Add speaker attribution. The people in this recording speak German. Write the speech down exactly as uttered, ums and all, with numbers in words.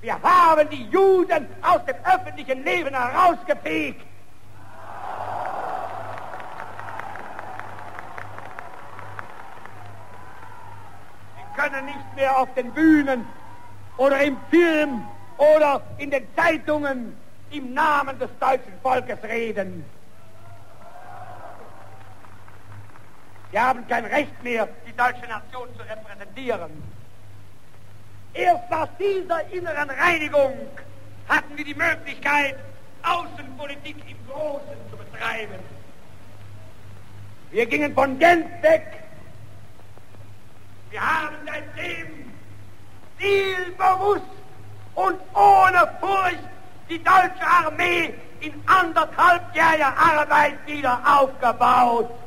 Speaker 1: Wir haben die Juden aus dem öffentlichen Leben herausgefegt. Sie können nicht mehr auf den Bühnen oder im Film oder in den Zeitungen im Namen des deutschen Volkes reden. Sie haben kein Recht mehr, die deutsche Nation zu repräsentieren. Erst nach dieser inneren Reinigung hatten wir die Möglichkeit, Außenpolitik im Großen zu betreiben. Wir gingen von Genf weg. Wir haben seitdem zielbewusst und ohne Furcht die deutsche Armee in anderthalbjähriger Arbeit wieder aufgebaut.